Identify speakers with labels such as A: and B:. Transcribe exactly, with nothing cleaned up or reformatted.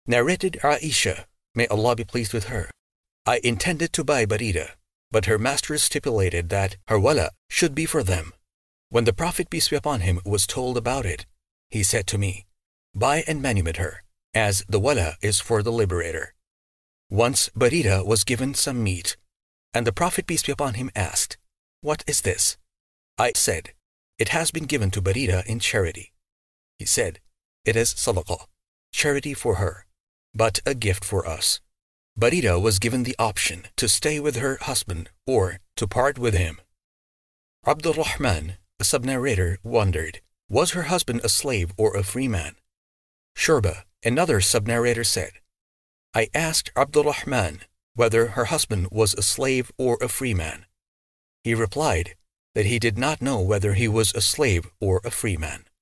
A: Narrated Aisha, may Allah be pleased with her, I intended to buy Barira, but her masters stipulated that her wala should be for them. When the Prophet, peace be upon him, was told about it, he said to me, buy and manumit her, as the wala is for the liberator. Once Barira was given some meat, and the Prophet, peace be upon him, asked, what is this? I said, it has been given to Barira in charity. He said, it is sadaqah, charity for her, but a gift for us. Barira was given the option to stay with her husband or to part with him. Abdul Rahman, a sub-narrator, wondered, was her husband a slave or a free man? Shurba, another sub-narrator, said, I asked Abdul Rahman whether her husband was a slave or a free man. He replied that he did not know whether he was a slave or a free man.